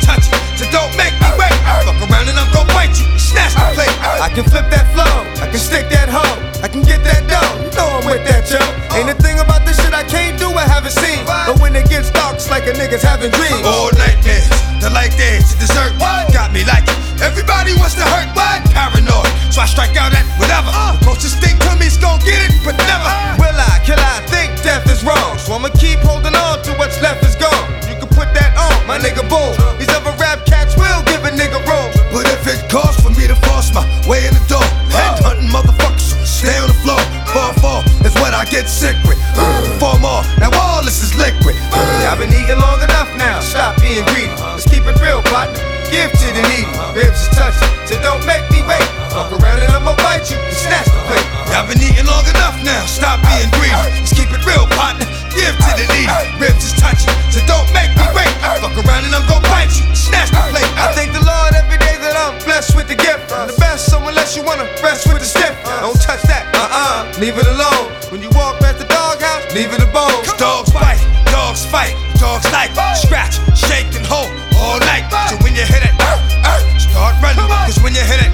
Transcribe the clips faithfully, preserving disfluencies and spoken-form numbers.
touch it, so don't make me wait. Fuck around and I'm gon' bite you, snatch the plate. I can flip that flow, I can stick that hoe, I can get that dough. You know I'm with that, yo. Ain't a thing about this shit I can't do, I haven't seen. But when it gets dark, it's like a nigga's having dreams. All nightmares, the light dance, the dessert. Got me like it. Everybody wants to hurt, what? Paranoid, so I strike out at whatever. The closest thing to me's gon' get it, but never will I, kill I think death is wrong. So I'ma keep holding on to what's left is gone. You can put that on, my nigga boom. These other rap cats will give a nigga room. But if it costs for me to force my way in the door, head hunting motherfuckers, stay on the floor. Fall, fall, is what I get sick with. Four more, now all this is liquid. I've been eating long enough now, stop being greedy. Let's keep it real, partner. Give to the needy, ribs is touching, so don't make me wait. Fuck around and I'ma bite you and snatch the plate. I've been eating long enough now, stop being greedy. Let's keep it real, partner. Give to the needy, ribs is touching, so don't make me wait. Fuck around and I'm gon' bite you and snatch the plate. I thank the Lord every day that I'm blessed with the gift. I'm the best, so unless you wanna rest with the stiff, don't touch that, uh-uh, leave it alone. When you walk past the doghouse, leave it alone. Dogs bite, dogs fight, dogs like scratch, shake and hold all night. So when you hit it, start running. Cause when you hit it,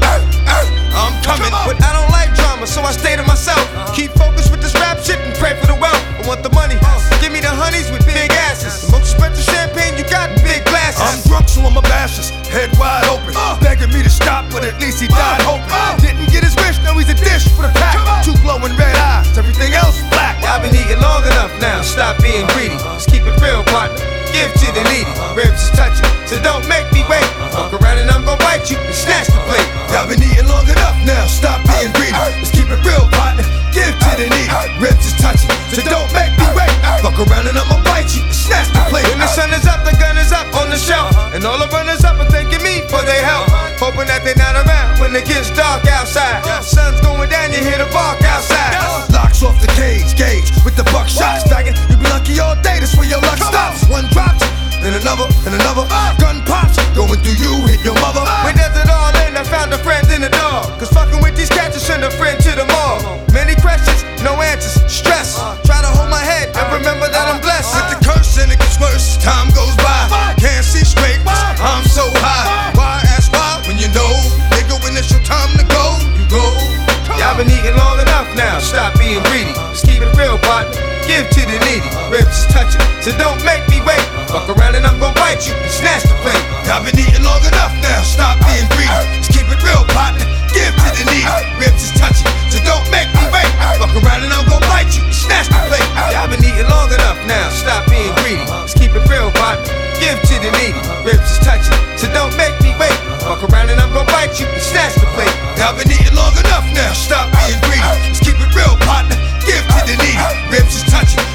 I'm coming. But I don't like drama, so I stay to myself. Keep focused with this rap shit and pray for the wealth. I want the money, give me the honeys with big asses. The most expensive champagne you got in big glasses. I'm drunk, so I'm a bashes, head wide open, begging me to stop, but at least he died hoping. Didn't get his wish, now he's a dish for the pack. Two glowing red eyes, everything else black. I've been eating long enough now, stop being greedy. Let's keep it real, partner. Give to the needy, ribs is touching, so don't make me wait. Fuck around and I'm gon' bite you and snatch the plate. I've been eating long enough now, stop being greedy. Let's keep it real, partner. Give to the needy, ribs is touching, so don't make me wait. Fuck around and I'ma bite you and snatch the plate. When the sun is up, the gun is up on the shelf, and all the runners up are thanking me for their help, hoping that they're not around when it gets dark outside. Sun's going down, you hear the bark outside. Locks off the cage, gauge with the buckshot stacking. You be lucky all day, that's where your luck stops. One drops, then another, then another. Gun pops, going through you, hit your mother. Where does it all end? I found a friend in the dog. Cause fucking with these cats, you send a friend to the mall. Many questions, no answers, stress. Try to hold my head and remember that I'm blessed. With the curse and it gets worse, time goes by. Can't see straight, I'm so high. Why ask why when you know, nigga, when it's your time to go, you go. Y'all been eating long enough now, stop being greedy. Just keep it real, partner. Give to the needy, ribs is touching, so don't make me wait. Fuck around and I'm gon' bite you and snatch the plate. I've been eating long enough now, stop being greedy. Just keep it real, partner. Give to the needy, ribs is touching, so don't make me wait. Fuck around and I'm gon' bite you and snatch the plate. I've been eating long enough now, stop being greedy. Just keep it real, partner. Give to the needy, ribs is touching, so don't make me wait. Fuck around and I'm gon' bite you and snatch the plate. I've been eating long enough now, stop being greedy. Just keep it real, partner. Give to the needy, ribs is touching,